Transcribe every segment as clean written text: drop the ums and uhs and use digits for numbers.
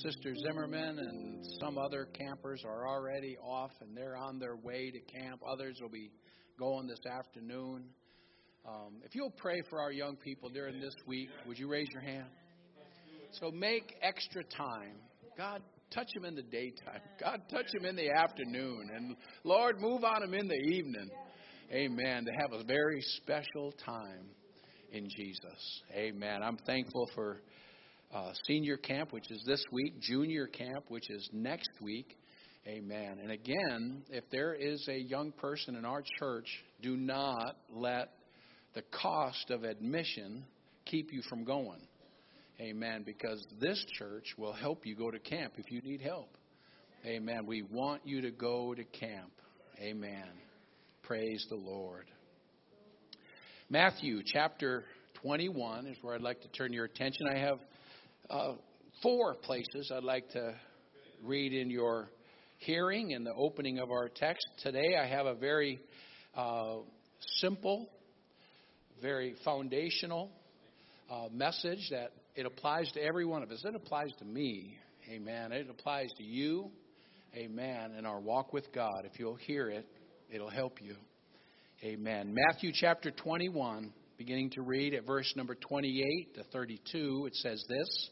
Sister Zimmerman and some other campers are already off and they're on their way to camp. Others will be going this afternoon. If you'll pray for our young people during this week, would you raise your hand? So make extra time. God, touch them in the daytime. God, touch them in the afternoon. And Lord, move on them in the evening. Amen. To have a very special time in Jesus. Amen. I'm thankful for senior camp, which is this week, junior camp, which is next week. Amen. And again, if there is a young person in our church, do not let the cost of admission keep you from going. Amen. Because this church will help you go to camp if you need help. Amen. We want you to go to camp. Amen. Praise the Lord. Matthew chapter 21 is where I'd like to turn your attention. I have 4 places I'd like to read in your hearing in the opening of our text. Today I have a very simple, very foundational message that it applies to every one of us. It applies to me. Amen. It applies to you. Amen. In our walk with God. If you'll hear it, it'll help you. Amen. Matthew chapter 21, beginning to read at verse number 28 to 32, it says this.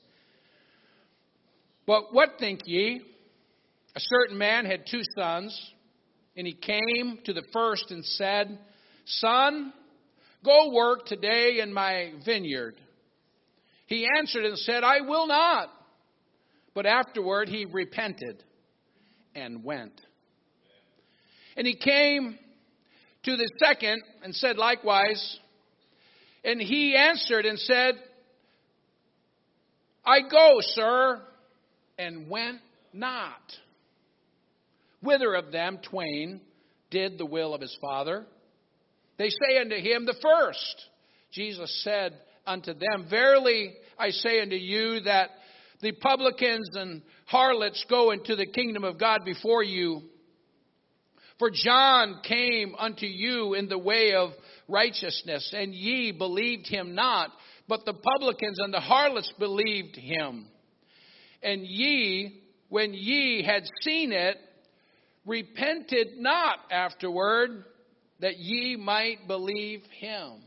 But what think ye? A certain man had 2 sons, and he came to the first and said, Son, go work today in my vineyard. He answered and said, I will not. But afterward he repented and went. And he came to the second and said likewise. And he answered and said, I go, sir, and went not. Whither of them twain did the will of his father? They say unto him, the first. Jesus said unto them, Verily I say unto you that the publicans and harlots go into the kingdom of God before you. For John came unto you in the way of righteousness, and ye believed him not, but the publicans and the harlots believed him. And ye, when ye had seen it, repented not afterward, that ye might believe him.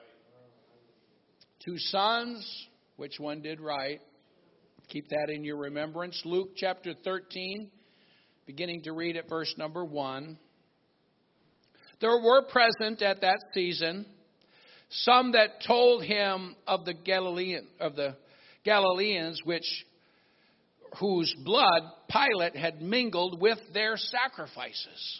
2 sons, which one did right? Keep that in your remembrance. Luke chapter 13, beginning to read at verse number 1. There were present at that season some that told him of the Galileans whose blood Pilate had mingled with their sacrifices.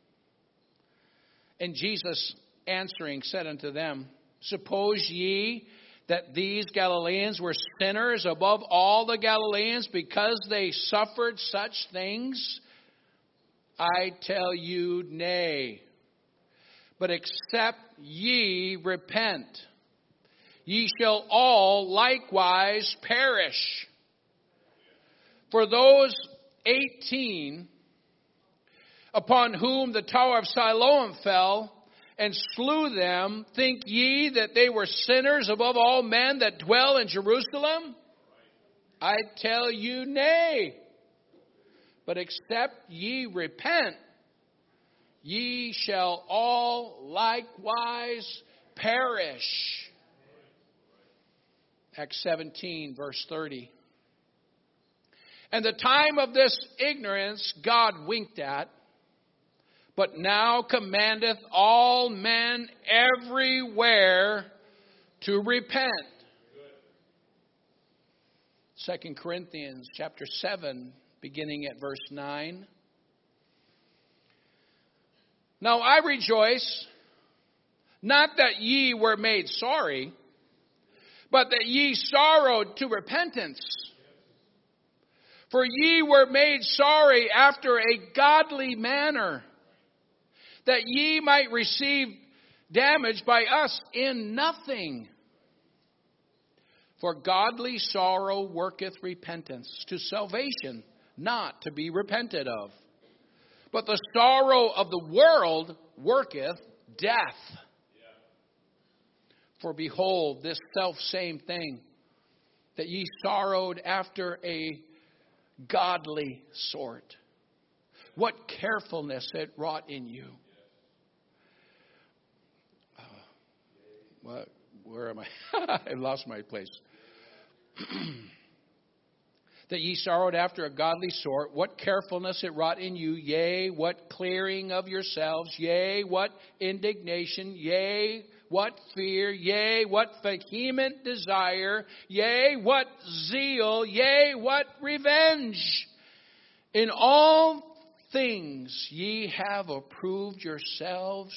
And Jesus answering said unto them, Suppose ye that these Galileans were sinners above all the Galileans because they suffered such things? I tell you, nay. But except ye repent, ye shall all likewise perish. For those 18 upon whom the tower of Siloam fell and slew them, think ye that they were sinners above all men that dwell in Jerusalem? I tell you, nay. But except ye repent, ye shall all likewise perish. Acts 17, verse 30. And the time of this ignorance God winked at, but now commandeth all men everywhere to repent. 2 Corinthians chapter 7, beginning at verse 9. Now I rejoice, not that ye were made sorry, but that ye sorrowed to repentance. For ye were made sorry after a godly manner, that ye might receive damage by us in nothing. For godly sorrow worketh repentance to salvation, not to be repented of. But the sorrow of the world worketh death. For behold, this selfsame thing, that ye sorrowed after a godly sort. What carefulness it wrought in you. Where am I? I lost my place. That ye sorrowed after a godly sort, what carefulness it wrought in you, yea, what clearing of yourselves, yea, what indignation, yea, what fear, yea, what vehement desire, yea, what zeal, yea, what revenge. In all things ye have proved yourselves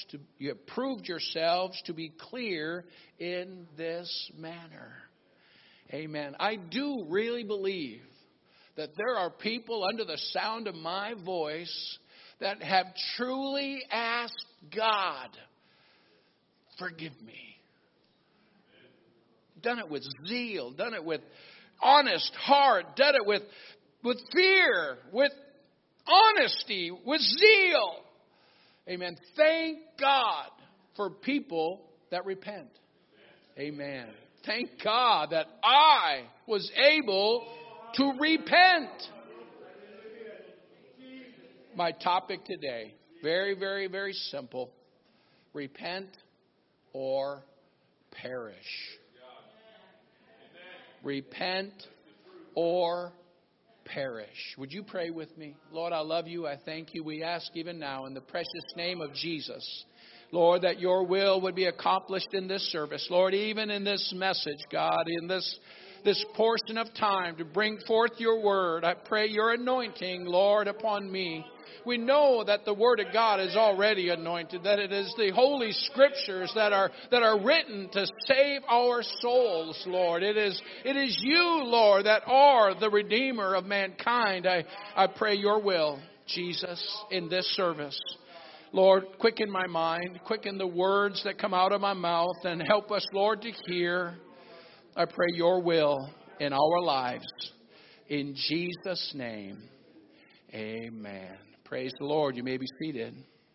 to be clear in this manner. Amen. I do really believe that there are people under the sound of my voice that have truly asked God, forgive me. Done it with zeal, done it with honest heart, done it with fear, with honesty, with zeal. Amen. Thank God for people that repent. Amen. Thank God that I was able to repent. My topic today, very, very, very simple. Repent or perish. Repent or perish. Would you pray with me? Lord, I love you. I thank you. We ask even now in the precious name of Jesus, Lord, that your will would be accomplished in this service. Lord, even in this message, God, in this portion of time to bring forth your word, I pray your anointing, Lord, upon me. We know that the word of God is already anointed, that it is the holy scriptures that are written to save our souls, Lord. It is you, Lord, that are the Redeemer of mankind. I pray your will, Jesus, in this service. Lord, quicken my mind, quicken the words that come out of my mouth, and help us, Lord, to hear. I pray your will in our lives. In Jesus' name, amen. Praise the Lord. You may be seated.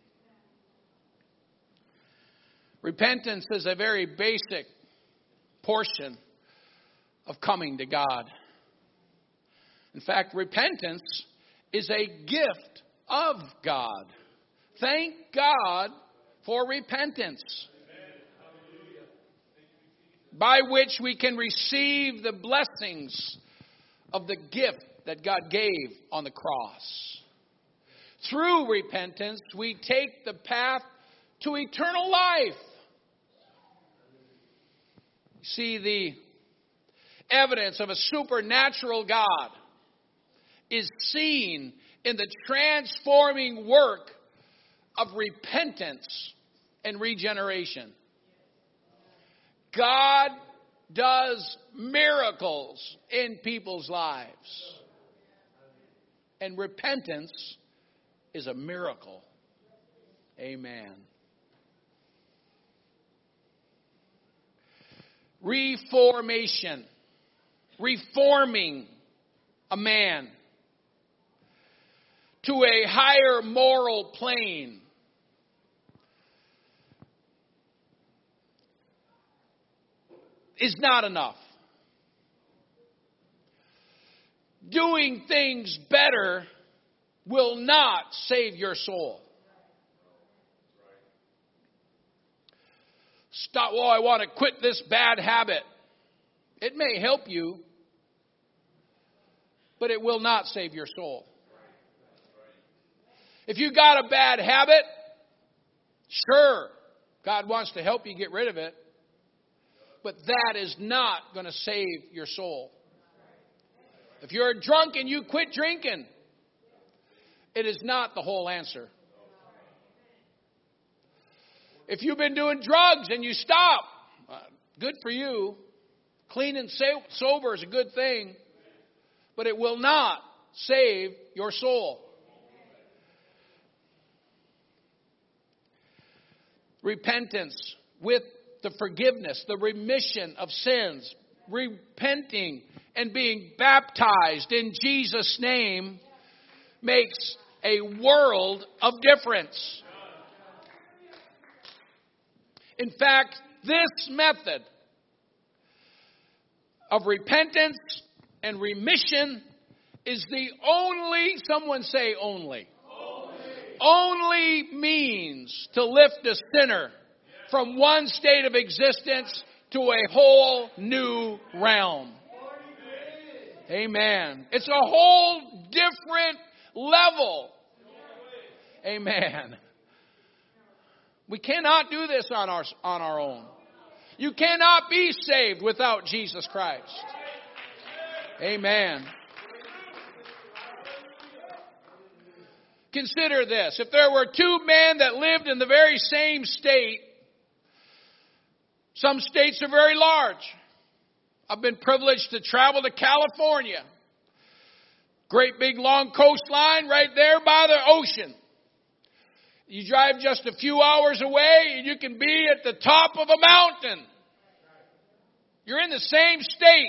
Repentance is a very basic portion of coming to God. In fact, repentance is a gift of God. Thank God for repentance, by which we can receive the blessings of the gift that God gave on the cross. Through repentance, we take the path to eternal life. See, the evidence of a supernatural God is seen in the transforming work of repentance and regeneration. God does miracles in people's lives. And repentance is a miracle. Amen. Reformation. Reforming a man to a higher moral plane. Is not enough. Doing things better will not save your soul. Stop, well, I want to quit this bad habit. It may help you, but it will not save your soul. If you got a bad habit, sure, God wants to help you get rid of it. But that is not going to save your soul. If you're a drunk and you quit drinking, it is not the whole answer. If you've been doing drugs and you stop, good for you. Clean and sober is a good thing, but it will not save your soul. Repentance with the forgiveness, the remission of sins, repenting and being baptized in Jesus' name makes a world of difference. In fact, this method of repentance and remission is the only, someone say only. Only means to lift a sinner from one state of existence to a whole new realm. Amen. It's a whole different level. Amen. We cannot do this on our own. You cannot be saved without Jesus Christ. Amen. Consider this. If there were two men that lived in the very same state, some states are very large. I've been privileged to travel to California. Great big long coastline right there by the ocean. You drive just a few hours away and you can be at the top of a mountain. You're in the same state.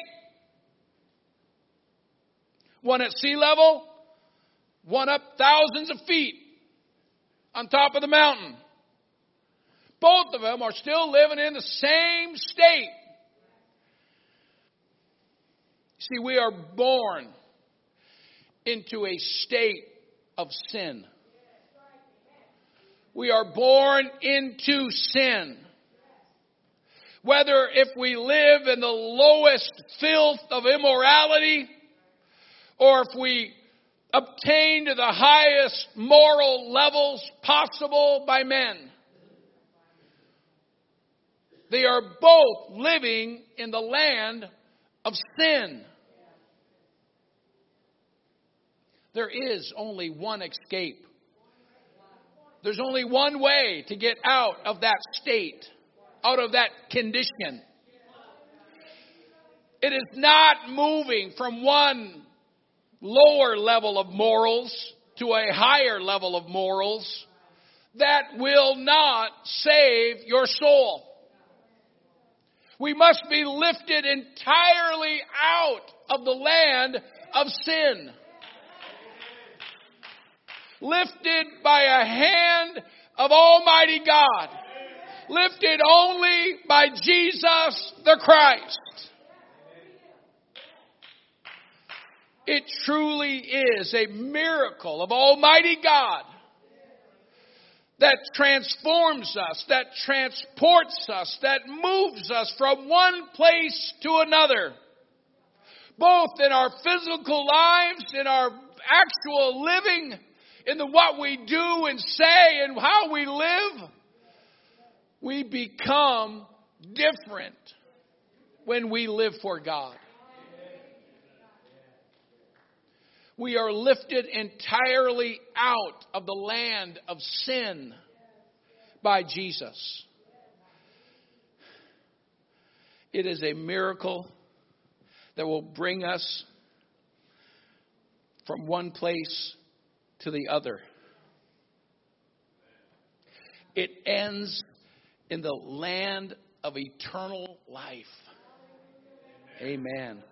One at sea level, one up thousands of feet on top of the mountain. Both of them are still living in the same state. See, we are born into a state of sin. We are born into sin. Whether if we live in the lowest filth of immorality, or if we obtain to the highest moral levels possible by men, they are both living in the land of sin. There is only one escape. There's only one way to get out of that state, out of that condition. It is not moving from one lower level of morals to a higher level of morals. That will not save your soul. We must be lifted entirely out of the land of sin. Lifted by a hand of Almighty God. Lifted only by Jesus the Christ. It truly is a miracle of Almighty God that transforms us, that transports us, that moves us from one place to another. Both in our physical lives, in our actual living, in what we do and say and how we live. We become different when we live for God. We are lifted entirely out of the land of sin by Jesus. It is a miracle that will bring us from one place to the other. It ends in the land of eternal life. Amen.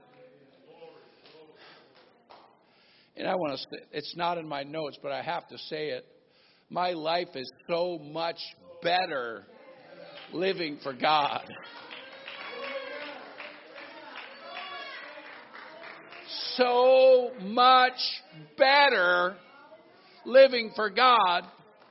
And I want to say, it's not in my notes, but I have to say it. My life is so much better living for God. So much better living for God.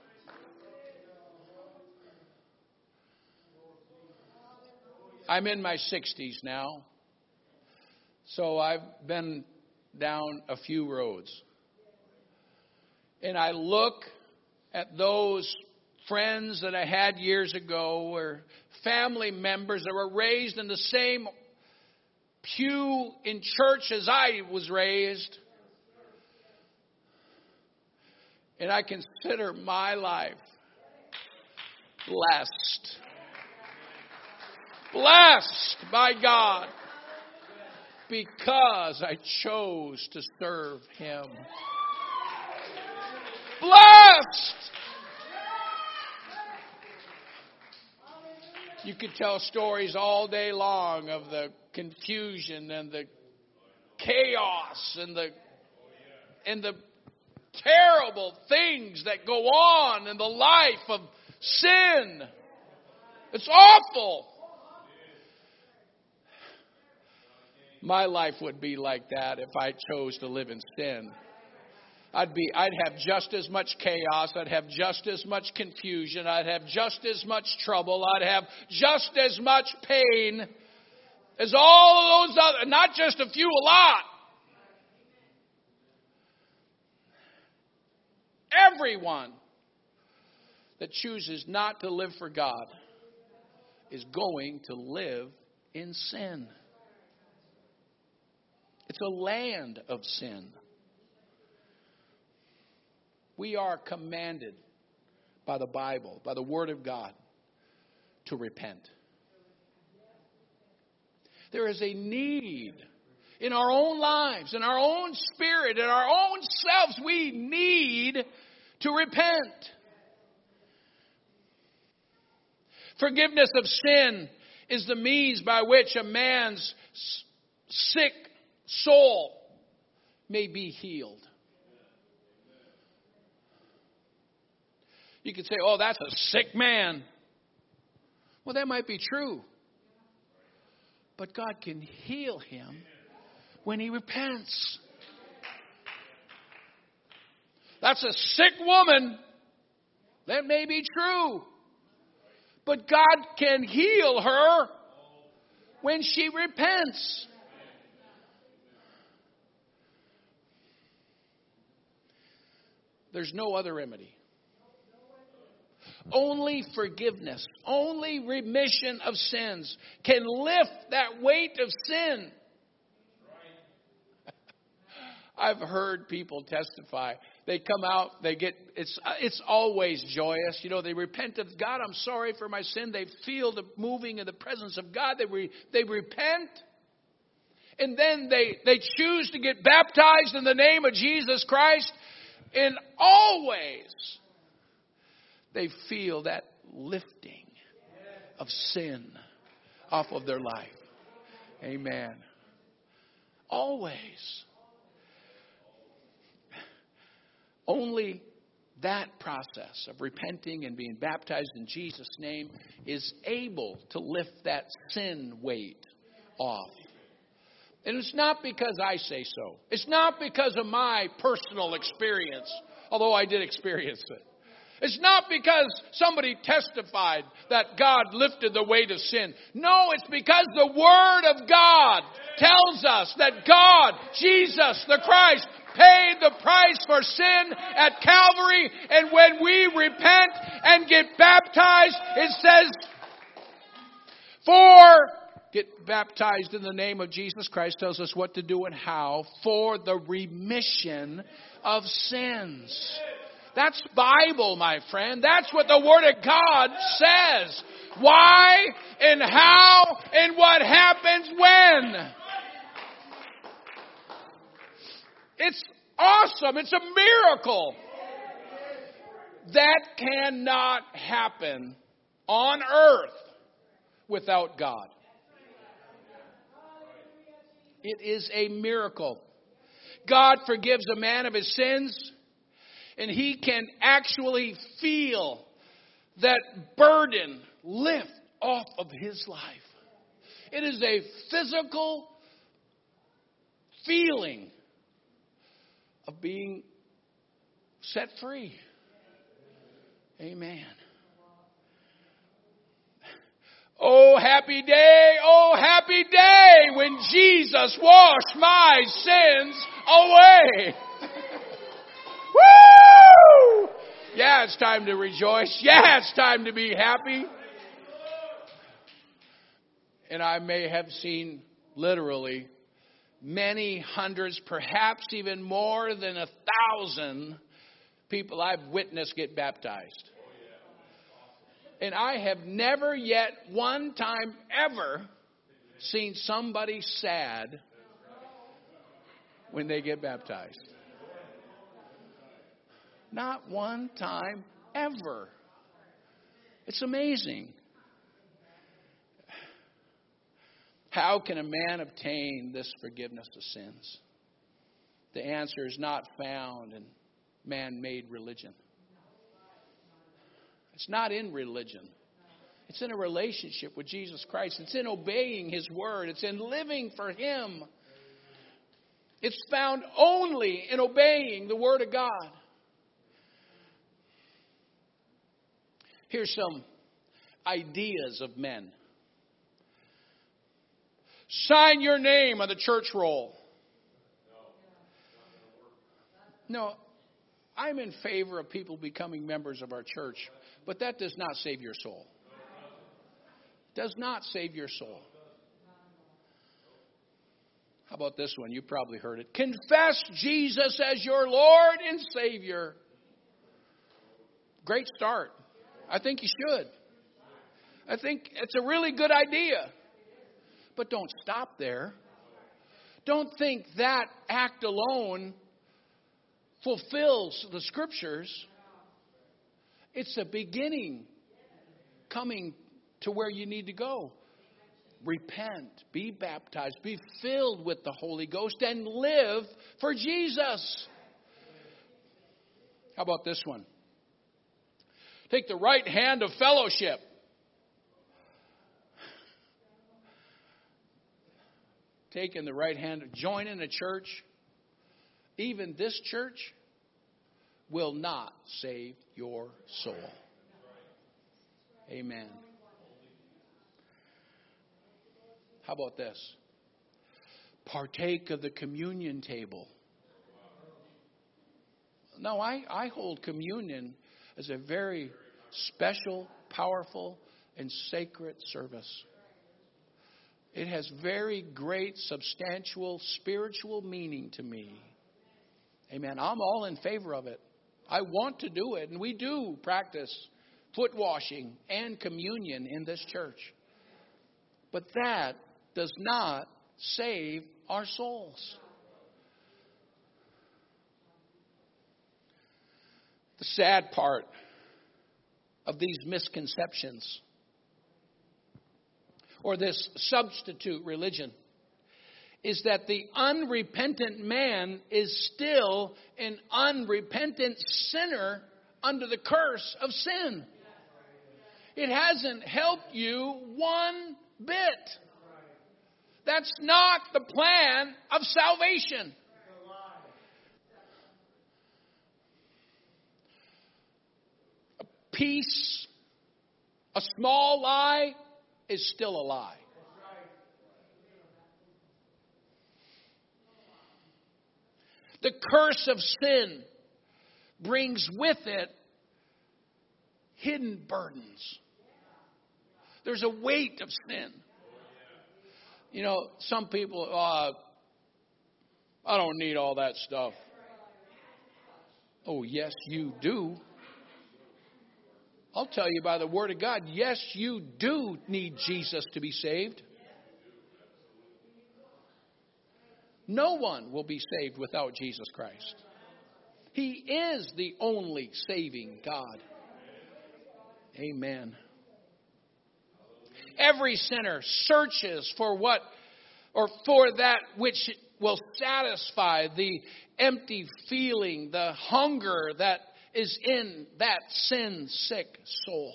I'm in my 60s now. So I've been down a few roads. And I look at those friends that I had years ago, or family members that were raised in the same pew in church as I was raised. And I consider my life blessed. Blessed by God. Because I chose to serve Him. Blessed! You could tell stories all day long of the confusion and the chaos and the terrible things that go on in the life of sin. It's awful. My life would be like that if I chose to live in sin. I'd have just as much chaos. I'd have just as much confusion. I'd have just as much trouble. I'd have just as much pain as all of those other, not just a few, a lot. Everyone that chooses not to live for God is going to live in sin. It's a land of sin. We are commanded by the Bible, by the Word of God, to repent. There is a need in our own lives, in our own spirit, in our own selves. We need to repent. Forgiveness of sin is the means by which a man's sick soul may be healed. You could say, oh, that's a sick man. Well, that might be true. But God can heal him when he repents. That's a sick woman. That may be true. But God can heal her when she repents. There's no other remedy. Only forgiveness, only remission of sins can lift that weight of sin. I've heard people testify. They come out, it's always joyous. You know, they repent of God. I'm sorry for my sin. They feel the moving of the presence of God. They repent. And then they choose to get baptized in the name of Jesus Christ. And always they feel that lifting of sin off of their life. Amen. Always. Only that process of repenting and being baptized in Jesus' name is able to lift that sin weight off. And it's not because I say so. It's not because of my personal experience, although I did experience it. It's not because somebody testified that God lifted the weight of sin. No, it's because the Word of God tells us that God, Jesus the Christ, paid the price for sin at Calvary. And when we repent and get baptized, it says, get baptized in the name of Jesus Christ, tells us what to do and how, for the remission of sins. That's Bible, my friend. That's what the Word of God says. Why and how and what happens when. It's awesome. It's a miracle. That cannot happen on earth without God. It is a miracle. God forgives a man of his sins, and he can actually feel that burden lift off of his life. It is a physical feeling of being set free. Amen. Oh, happy day when Jesus washed my sins away. Woo! Yeah, it's time to rejoice. Yeah, it's time to be happy. And I may have seen literally many hundreds, perhaps even more than 1,000 people I've witnessed get baptized. And I have never yet one time ever seen somebody sad when they get baptized. Not one time ever. It's amazing. How can a man obtain this forgiveness of sins? The answer is not found in man-made religion. It's not in religion. It's in a relationship with Jesus Christ. It's in obeying His word. It's in living for Him. It's found only in obeying the word of God. Here's some ideas of men. Sign your name on the church roll. No, I'm in favor of people becoming members of our church, but that does not save your soul. Does not save your soul. How about this one? You probably heard it. Confess Jesus as your Lord and Savior. Great start. I think you should. I think it's a really good idea. But don't stop there. Don't think that act alone fulfills the Scriptures. It's a beginning coming to where you need to go. Repent, be baptized, be filled with the Holy Ghost, and live for Jesus. How about this one? Take the right hand of fellowship. Taking the right hand, joining a church, even this church, will not save your soul. Amen. How about this? Partake of the communion table. No, I hold communion as a very special, powerful, and sacred service. It has very great, substantial, spiritual meaning to me. Amen. I'm all in favor of it. I want to do it, and we do practice foot washing and communion in this church. But that does not save our souls. The sad part of these misconceptions, or this substitute religion, is that the unrepentant man is still an unrepentant sinner under the curse of sin. It hasn't helped you one bit. That's not the plan of salvation. A piece, a small lie is still a lie. The curse of sin brings with it hidden burdens. There's a weight of sin. You know, some people, I don't need all that stuff. Oh, yes, you do. I'll tell you by the Word of God, yes, you do need Jesus to be saved. No one will be saved without Jesus Christ. He is the only saving God. Amen. Every sinner searches for what, or for that which will satisfy the empty feeling, the hunger that is in that sin-sick soul.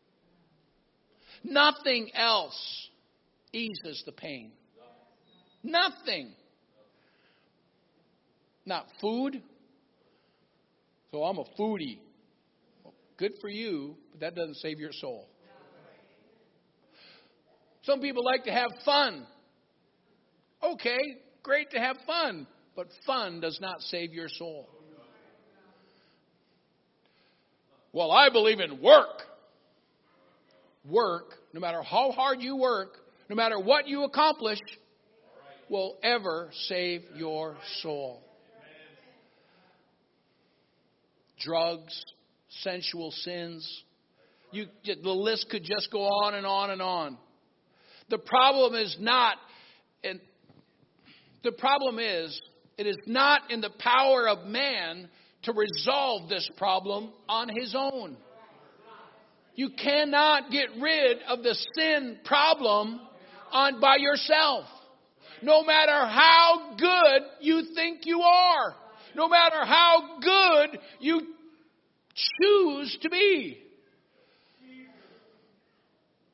Nothing else eases the pain. Nothing. Not food. So I'm a foodie. Well, good for you, but that doesn't save your soul. Some people like to have fun. Okay, great to have fun, but fun does not save your soul. Well, I believe in work. Work, no matter how hard you work, no matter what you accomplish, will ever save your soul. Drugs, sensual sins. The list could just go on and on and on. The problem is it is not in the power of man to resolve this problem on his own. You cannot get rid of the sin problem by yourself. No matter how good you think you are. No matter how good you choose to be.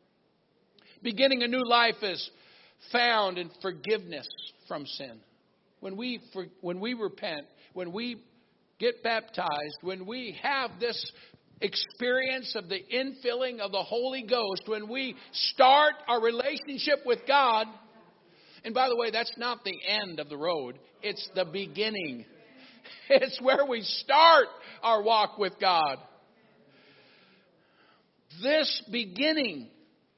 Beginning a new life is found in forgiveness from sin. When we repent, when we get baptized, when we have this experience of the infilling of the Holy Ghost, when we start our relationship with God, and by the way, that's not the end of the road, it's the beginning. It's where we start our walk with God. This beginning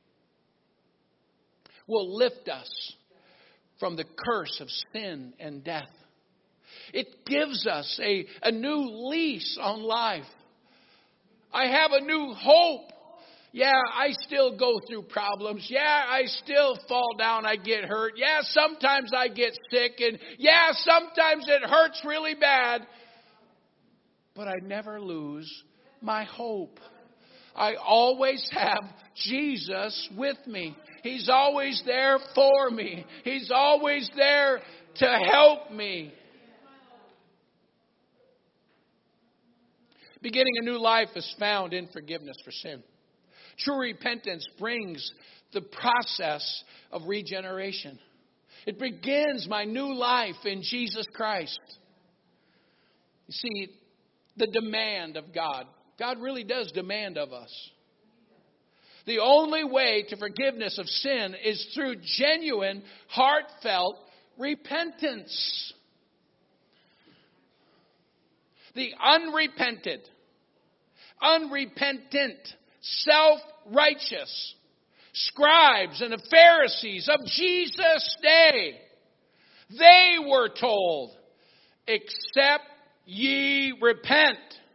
will lift us from the curse of sin and death. It gives us a new lease on life. I have a new hope. Yeah, I still go through problems. Yeah, I still fall down. I get hurt. Yeah, sometimes I get sick. And yeah, sometimes it hurts really bad. But I never lose my hope. I always have Jesus with me. He's always there for me. He's always there to help me. Beginning a new life is found in forgiveness for sin. True repentance brings the process of regeneration. It begins my new life in Jesus Christ. You see, the demand of God. God really does demand of us. The only way to forgiveness of sin is through genuine, heartfelt repentance. The unrepentant, self-righteous scribes and the Pharisees of Jesus' day, they were told, except ye repent,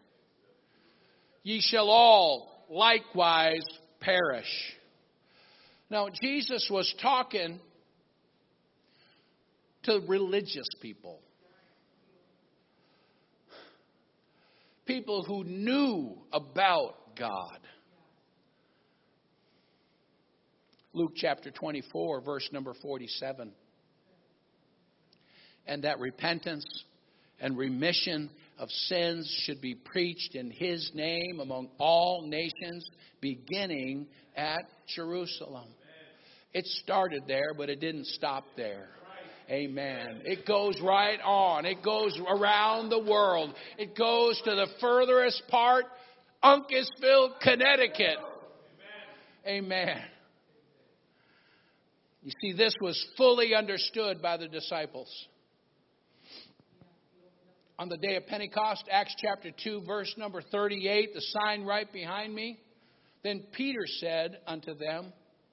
ye shall all likewise perish. Now, Jesus was talking to religious people. People who knew about God. Luke chapter 24, verse number 47. And that repentance and remission of sins should be preached in His name among all nations, beginning at Jerusalem. It started there, but it didn't stop there. Amen. It goes right on. It goes around the world. It goes to the furthest part, Uncasville, Connecticut. Amen. You see, this was fully understood by the disciples. On the day of Pentecost, Acts chapter 2, verse number 38, the sign right behind me. Then Peter said unto them,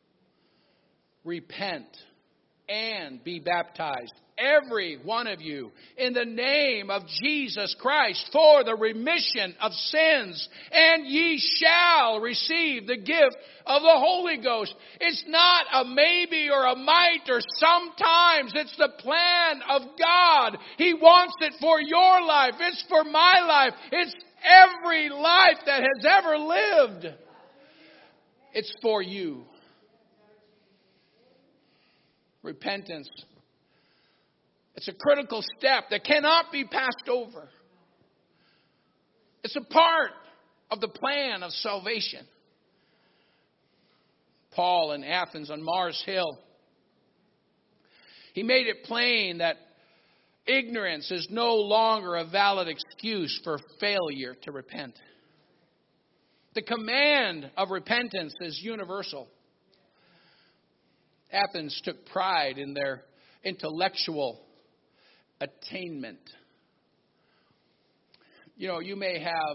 repent and be baptized, every one of you, in the name of Jesus Christ, for the remission of sins, and ye shall receive the gift of the Holy Ghost. It's not a maybe or a might or sometimes. It's the plan of God. He wants it for your life. It's for my life. It's every life that has ever lived. It's for you. Repentance. It's a critical step that cannot be passed over. It's a part of the plan of salvation. Paul in Athens on Mars Hill, he made it plain that ignorance is no longer a valid excuse for failure to repent. The command of repentance is universal. Athens took pride in their intellectual attainment. You know, you may have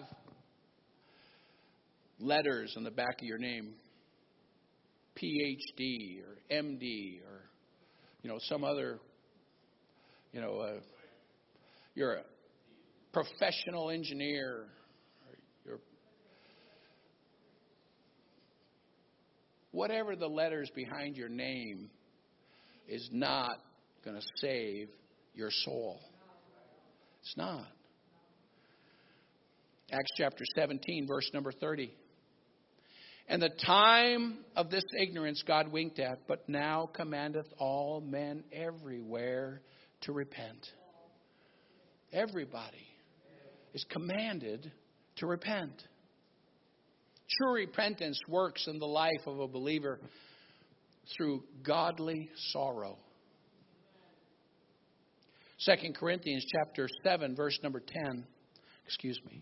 letters on the back of your name, PhD or MD or, some other, you're a professional engineer. Whatever the letters behind your name is not going to save your soul. It's not. Acts chapter 17, verse number 30. And the time of this ignorance God winked at, but now commandeth all men everywhere to repent. Everybody is commanded to repent. True repentance works in the life of a believer through godly sorrow. 2 Corinthians chapter 7, verse number 10. Excuse me.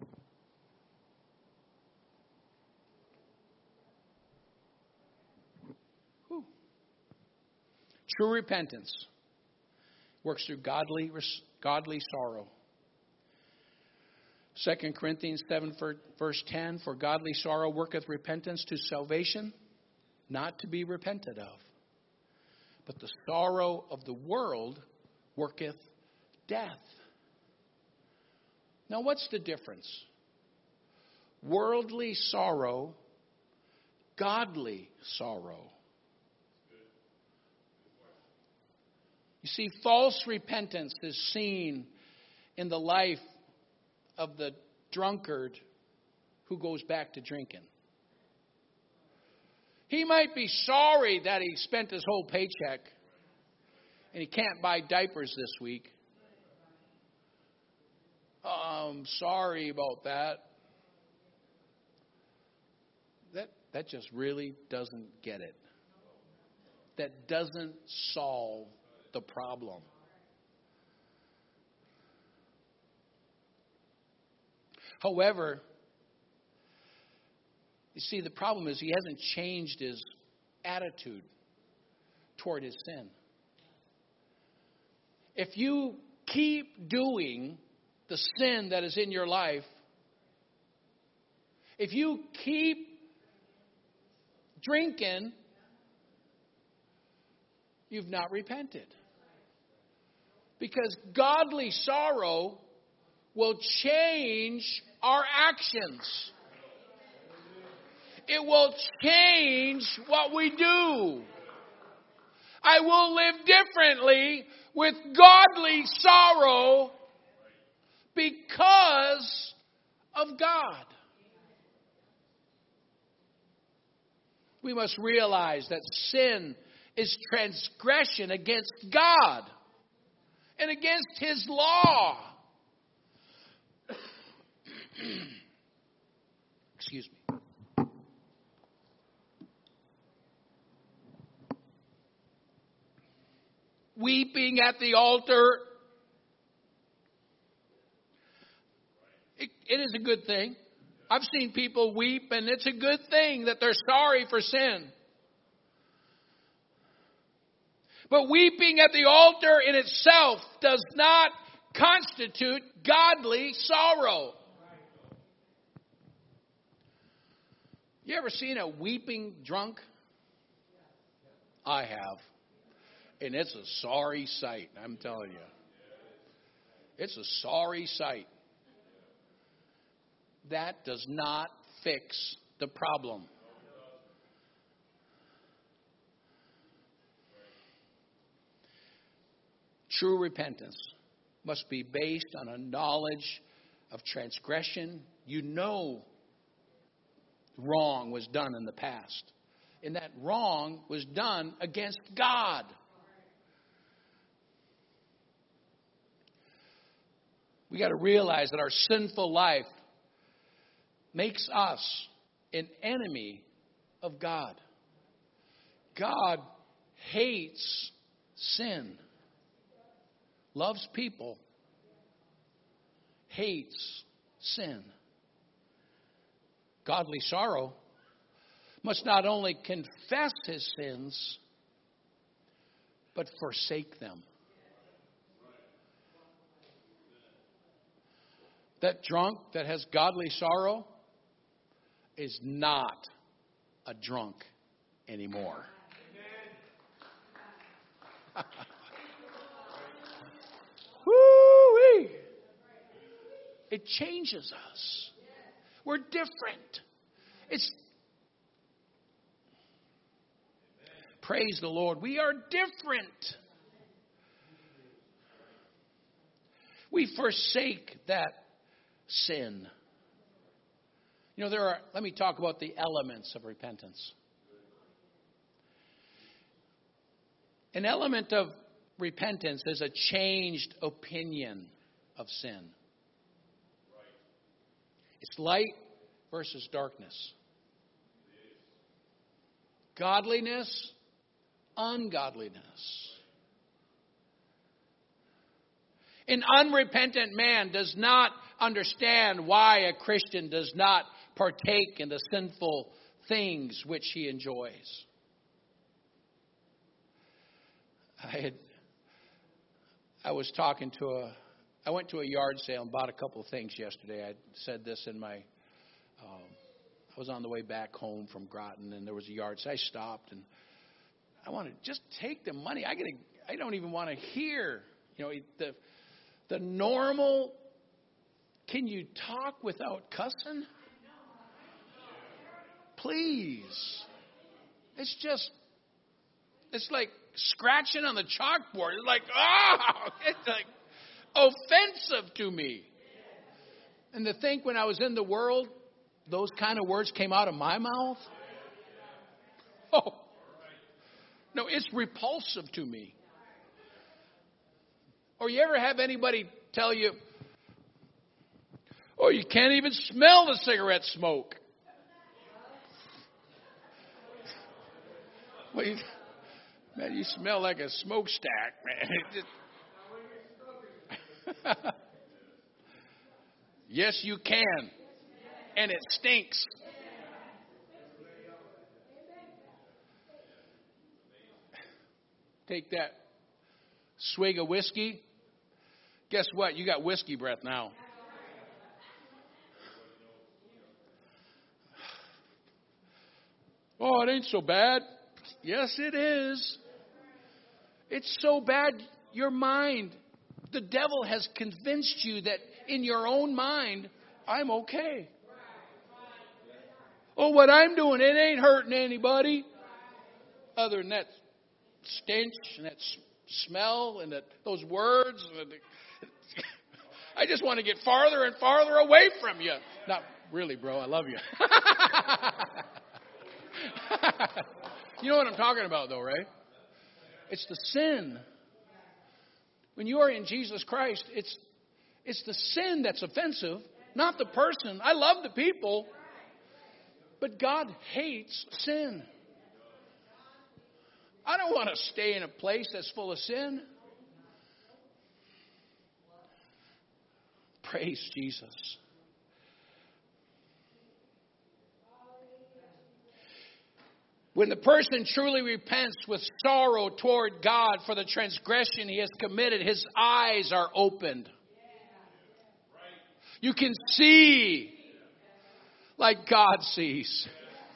Whew. True repentance works through godly sorrow. 2 Corinthians 7, verse 10, for godly sorrow worketh repentance to salvation, not to be repented of. But the sorrow of the world worketh death. Now, what's the difference? Worldly sorrow, godly sorrow. You see, false repentance is seen in the life of the drunkard who goes back to drinking. He might be sorry that he spent his whole paycheck and he can't buy diapers this week. I'm sorry about that. That just really doesn't get it. That doesn't solve the problem. However, you see, the problem is he hasn't changed his attitude toward his sin. If you keep doing the sin that is in your life, if you keep drinking, you've not repented. Because godly sorrow will change our actions. It will change what we do. I will live differently with godly sorrow because of God. We must realize that sin is transgression against God and against His law. Excuse me. Weeping at the altar, it is a good thing. I've seen people weep, and it's a good thing that they're sorry for sin. But weeping at the altar in itself does not constitute godly sorrow. You ever seen a weeping drunk? I have. And it's a sorry sight, I'm telling you. It's a sorry sight. That does not fix the problem. True repentance must be based on a knowledge of transgression. You know wrong was done in the past. And that wrong was done against God. We got to realize that our sinful life makes us an enemy of God. God hates sin, loves people, hates sin. Godly sorrow must not only confess his sins, but forsake them. That drunk that has godly sorrow is not a drunk anymore. Woo-wee. It changes us. We're different. Praise the Lord. We are different. We forsake that sin. You know, let me talk about the elements of repentance. An element of repentance is a changed opinion of sin. It's light versus darkness. Godliness ungodliness. An unrepentant man does not understand why a Christian does not partake in the sinful things which he enjoys. I went to a yard sale and bought a couple of things yesterday. I said this in my, I was on the way back home from Groton, and there was a yard sale. I stopped, and I want to just take the money. I don't even want to hear, the normal, can you talk without cussing? Please. It's like scratching on the chalkboard. It's like, it's like offensive to me. And to think when I was in the world, those kind of words came out of my mouth. Oh, no, it's repulsive to me. Or you ever have anybody tell you, oh, you can't even smell the cigarette smoke. Well, man, you smell like a smokestack, man. Yes, you can. And it stinks. Take that swig of whiskey. Guess what? You got whiskey breath now. Oh, it ain't so bad. Yes, it is. It's so bad, your mind, the devil has convinced you that in your own mind, I'm okay. Oh, what I'm doing, it ain't hurting anybody. Other than that stench and that smell and those words. I just want to get farther and farther away from you. Not really, bro. I love you. You know what I'm talking about, though, right? It's the sin. When you are in Jesus Christ, it's the sin that's offensive, not the person. I love the people, but God hates sin. I don't want to stay in a place that's full of sin. Praise Jesus. When the person truly repents with sorrow toward God for the transgression he has committed, his eyes are opened. You can see like God sees.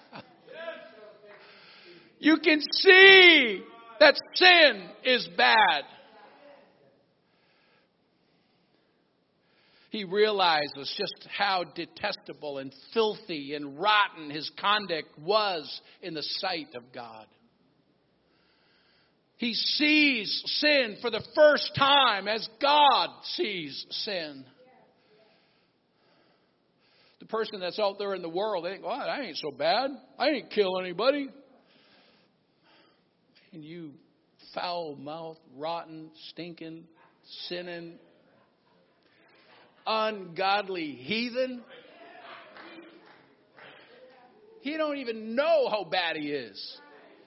You can see that sin is bad. He realizes just how detestable and filthy and rotten his conduct was in the sight of God. He sees sin for the first time as God sees sin. The person that's out there in the world, they think, well, I ain't so bad. I ain't kill anybody. And you foul-mouthed, rotten, stinking, sinning, ungodly heathen. He don't even know how bad he is.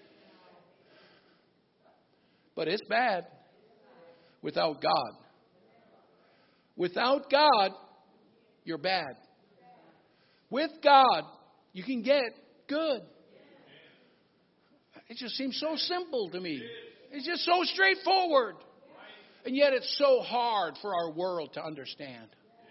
But it's bad without God. Without God, you're bad. With God, you can get good. It just seems so simple to me. It's just so straightforward. And yet it's so hard for our world to understand.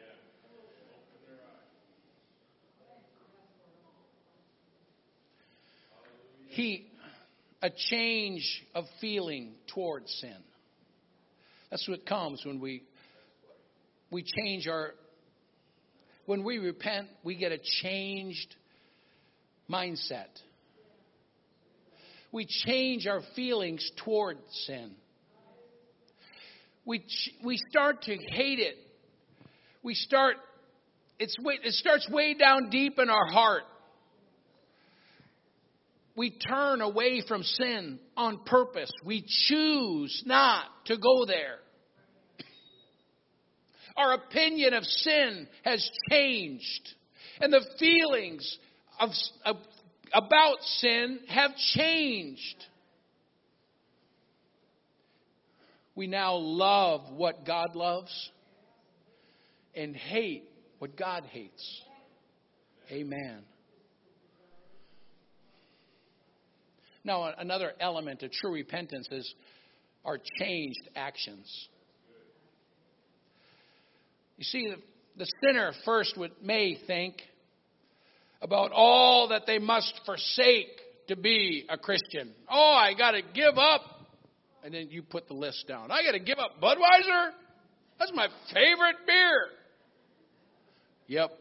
A change of feeling towards sin. That's what comes when we change when we repent, we get a changed mindset. We change our feelings toward sin. We start to hate it. It starts way down deep in our heart. We turn away from sin on purpose. We choose not to go there. Our opinion of sin has changed. And the feelings about sin have changed. we now love what God loves and hate what God hates. Amen. Now, another element of true repentance is our changed actions. You see, the sinner first may think about all that they must forsake to be a Christian. Oh, I got to give up. And then you put the list down. I got to give up Budweiser? That's my favorite beer. Yep.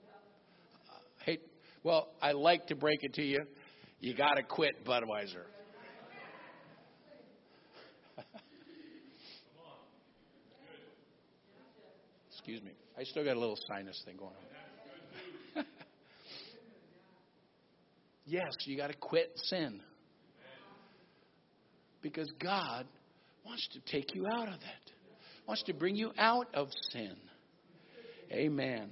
Well, I like to break it to you. You got to quit Budweiser. Excuse me. I still got a little sinus thing going on. Yes, you got to quit sin. Because God wants to take you out of that. Wants to bring you out of sin. Amen.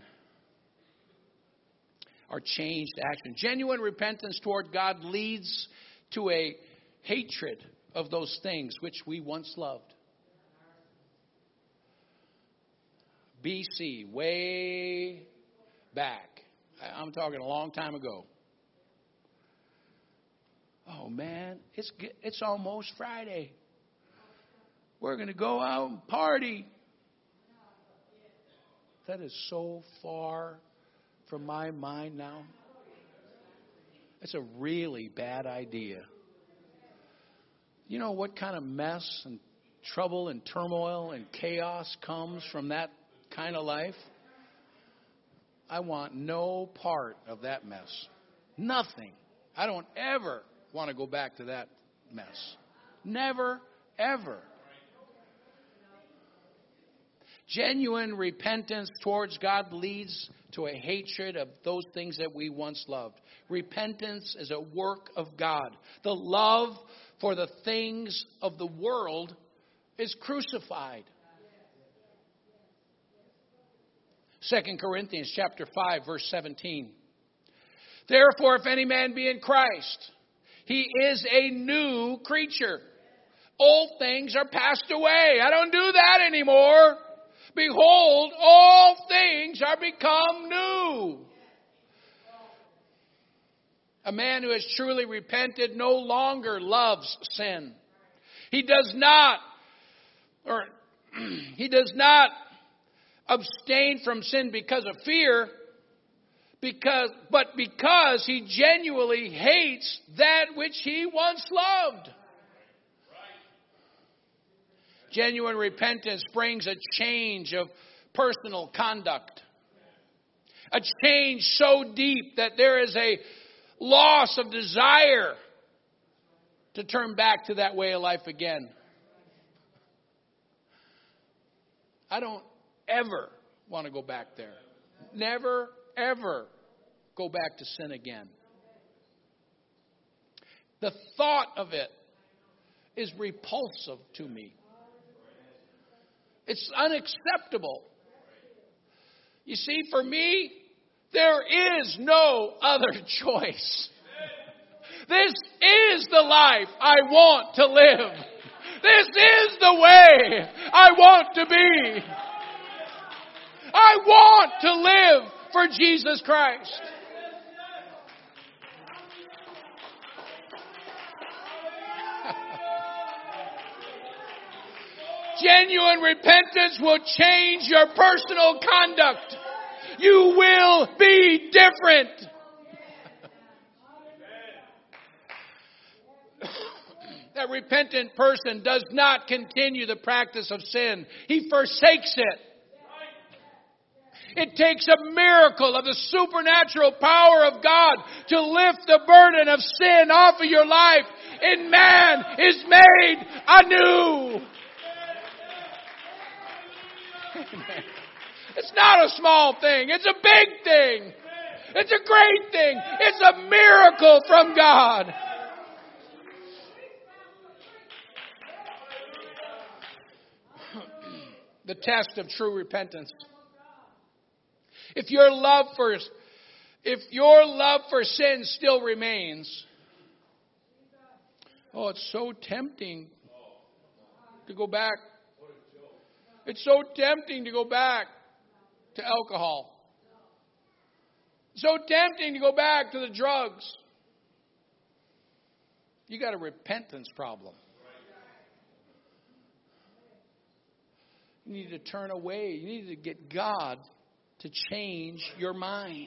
Our changed action. Genuine repentance toward God leads to a hatred of those things which we once loved. BC, way back. I'm talking a long time ago. Oh, man, it's almost Friday. We're going to go out and party. That is so far from my mind now. It's a really bad idea. You know what kind of mess and trouble and turmoil and chaos comes from that kind of life? I want no part of that mess. Nothing. I don't ever want to go back to that mess. Never, ever. Genuine repentance towards God leads to a hatred of those things that we once loved. Repentance is a work of God. The love for the things of the world is crucified. 2 Corinthians chapter 5, verse 17. Therefore, if any man be in Christ, he is a new creature. Old things are passed away. I don't do that anymore. Behold, all things are become new. A man who has truly repented no longer loves sin. He does not abstain from sin because of fear, but because he genuinely hates that which he once loved. Genuine repentance brings a change of personal conduct. A change so deep that there is a loss of desire to turn back to that way of life again. I don't ever want to go back there. Never, ever go back to sin again. The thought of it is repulsive to me. It's unacceptable. You see, for me, there is no other choice. This is the life I want to live. This is the way I want to be. I want to live for Jesus Christ. Genuine repentance will change your personal conduct. You will be different. That repentant person does not continue the practice of sin. He forsakes it. It takes a miracle of the supernatural power of God to lift the burden of sin off of your life. And man is made anew. It's not a small thing. It's a big thing. It's a great thing. It's a miracle from God. The test of true repentance. If your love for sin still remains, it's so tempting to go back It's so tempting to go back to alcohol. So tempting to go back to the drugs. You got a repentance problem. You need to turn away. You need to get God to change your mind.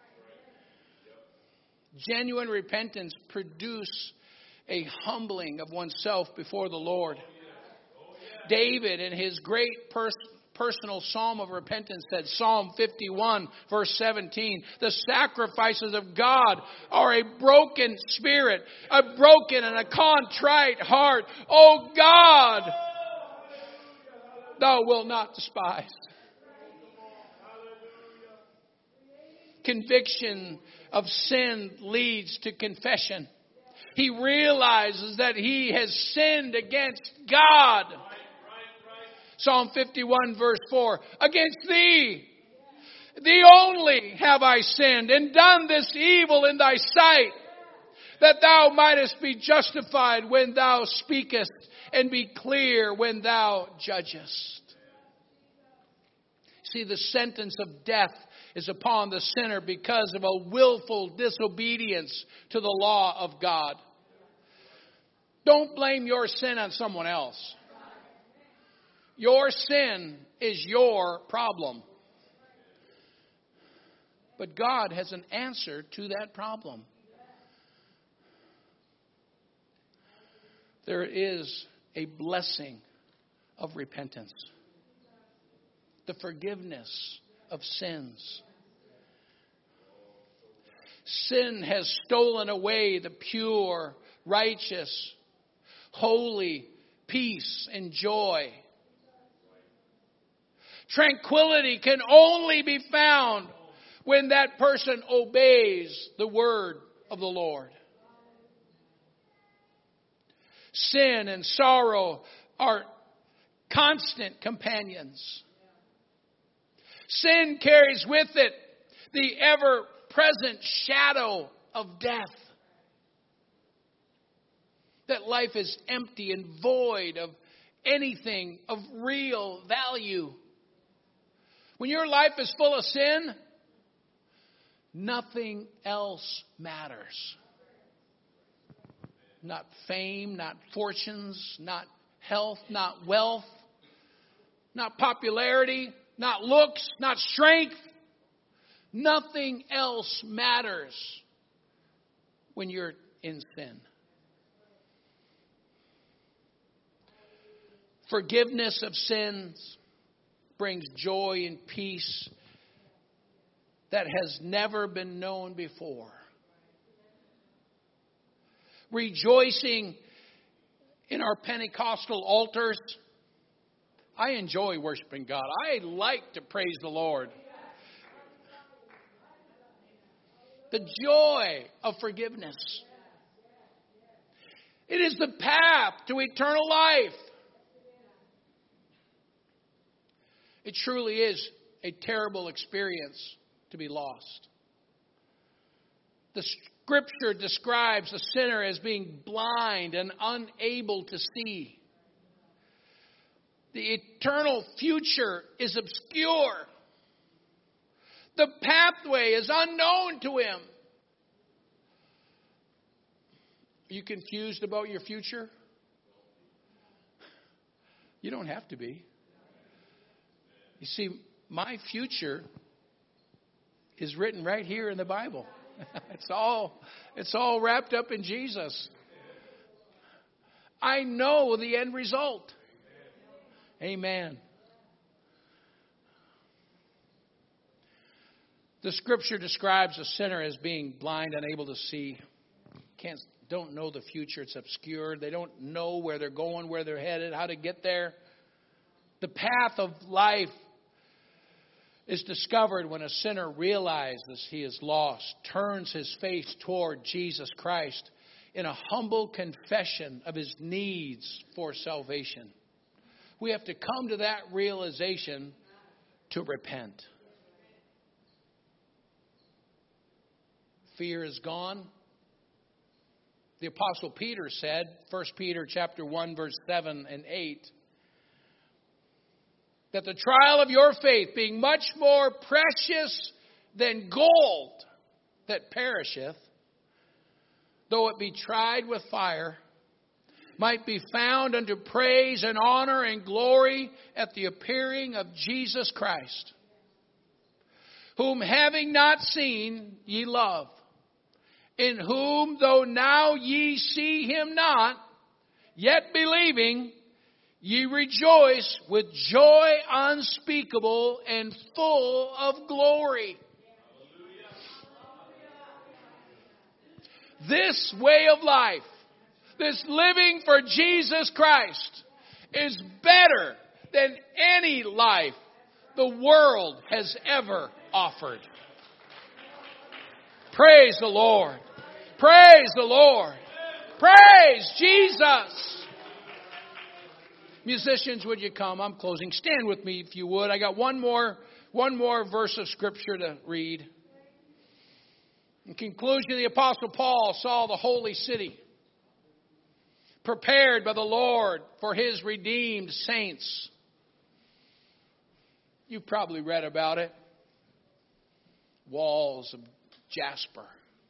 Genuine repentance produces a humbling of oneself before the Lord. David, in his great personal psalm of repentance, said, Psalm 51, verse 17, the sacrifices of God are a broken spirit, a broken and a contrite heart. O God, thou wilt not despise. Conviction of sin leads to confession. He realizes that he has sinned against God. Psalm 51 verse 4. Against thee only have I sinned and done this evil in thy sight, that thou mightest be justified when thou speakest and be clear when thou judgest. See, the sentence of death is upon the sinner because of a willful disobedience to the law of God. Don't blame your sin on someone else. Your sin is your problem. But God has an answer to that problem. There is a blessing of repentance. The forgiveness of sins. Sin has stolen away the pure, righteous, holy peace and joy. Tranquility can only be found when that person obeys the word of the Lord. Sin and sorrow are constant companions. Sin carries with it the ever-present shadow of death. That life is empty and void of anything of real value. When your life is full of sin, nothing else matters. Not fame, not fortunes, not health, not wealth, not popularity, not looks, not strength. Nothing else matters when you're in sin. Forgiveness of sins brings joy and peace that has never been known before. Rejoicing in our Pentecostal altars. I enjoy worshiping God. I like to praise the Lord. The joy of forgiveness. It is the path to eternal life. It truly is a terrible experience to be lost. The Scripture describes the sinner as being blind and unable to see. The eternal future is obscure. The pathway is unknown to him. Are you confused about your future? You don't have to be. You see, my future is written right here in the Bible. It's all wrapped up in Jesus. I know the end result. Amen. The Scripture describes a sinner as being blind, unable to see. Don't know the future. It's obscure. They don't know where they're going, where they're headed, how to get there. The path of life is discovered when a sinner realizes he is lost, turns his face toward Jesus Christ in a humble confession of his needs for salvation. We have to come to that realization to repent. Fear is gone. The Apostle Peter said, 1 Peter chapter 1, verse 7 and 8, that the trial of your faith, being much more precious than gold that perisheth, though it be tried with fire, might be found unto praise and honor and glory at the appearing of Jesus Christ, whom having not seen ye love, in whom though now ye see him not, yet believing, ye rejoice with joy unspeakable and full of glory. This way of life, this living for Jesus Christ, is better than any life the world has ever offered. Praise the Lord. Praise the Lord. Praise Jesus. Musicians, would you come? I'm closing. Stand with me if you would. I got one more verse of Scripture to read. In conclusion, the Apostle Paul saw the holy city prepared by the Lord for His redeemed saints. You've probably read about it. Walls of jasper.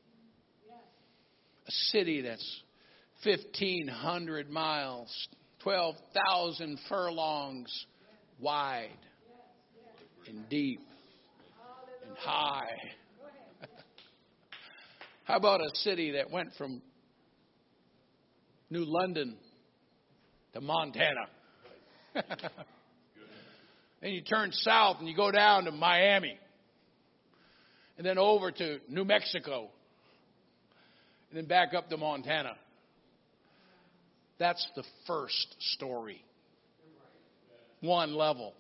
A city that's 1,500 miles, 12,000 furlongs wide and deep and high. How about a city that went from New London to Montana? And you turn south and you go down to Miami. And then over to New Mexico. And then back up to Montana. That's the first story. One level.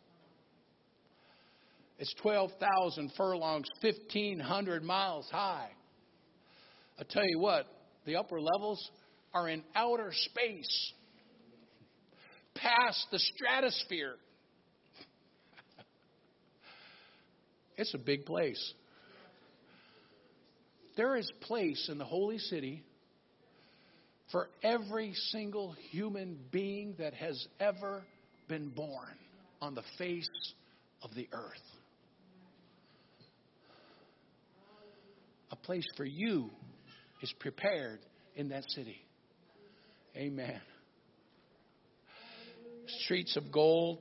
It's 12,000 furlongs, 1,500 miles high. I tell you what, the upper levels are in outer space, past the stratosphere. It's a big place. There is place in the holy city for every single human being that has ever been born on the face of the earth. A place for you is prepared in that city. Amen. Streets of gold.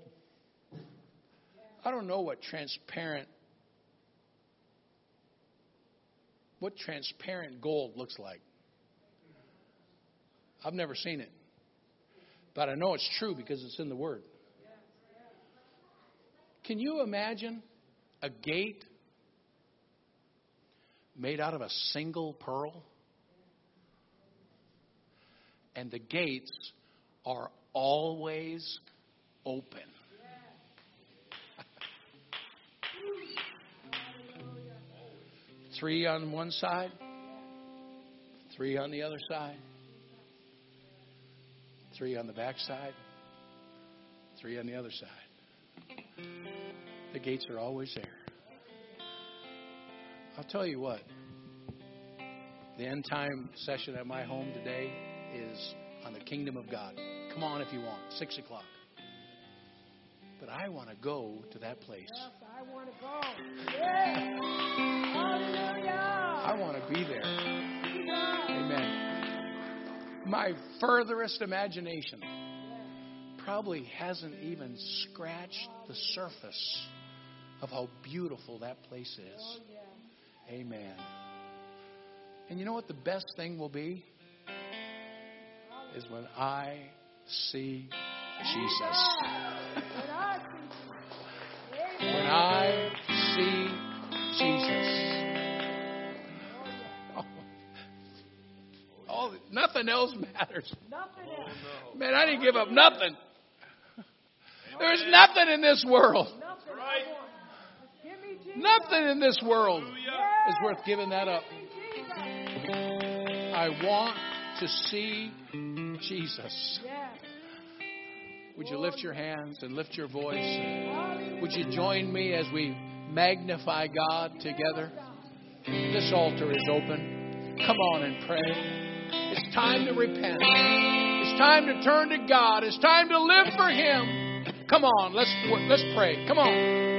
I don't know what transparent gold looks like. I've never seen it. But I know it's true because it's in the Word. Can you imagine a gate made out of a single pearl? And the gates are always open. Three on one side, three on the other side, three on the back side, three on the other side. The gates are always there. I'll tell you what, the end time session at my home today is on the kingdom of God. Come on if you want, 6 o'clock. But I want to go to that place. Yes, I want to go. Yes. Hallelujah. I want to be there. Amen. My furthest imagination probably hasn't even scratched the surface of how beautiful that place is. Amen. And you know what the best thing will be? Is when I see Jesus. When I see Jesus. Oh, nothing else matters. Man, I didn't give up nothing. There's nothing in this world. Nothing in this world is worth giving that up. I want to see Jesus. Would you lift your hands and lift your voice? Would you join me as we magnify God together? This altar is open. Come on and pray. It's time to repent. It's time to turn to God. It's time to live for Him. Come on, let's pray. Come on.